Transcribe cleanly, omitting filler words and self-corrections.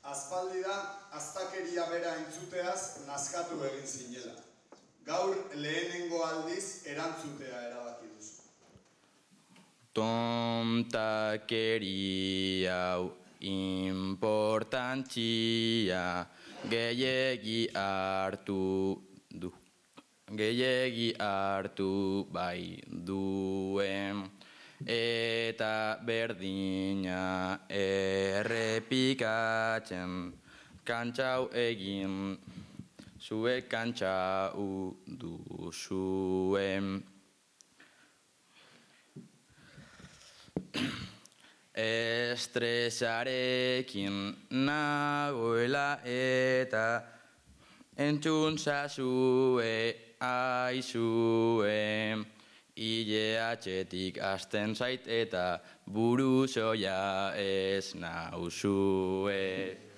Aspaldi da, astakeria bera entzuteaz nazkatu egin zinela. Gaur lehenengo aldiz erantzutea erabaki duzu. Tontakeria hau importantzia gehiegi hartu bai duen, eta berdina errepikatzen kantxau egin zuek kantxau duzuen. Estresarekin nagoela eta entzun zazue aizue, ILH-tik hasten zait eta buruzoia ez nauzue.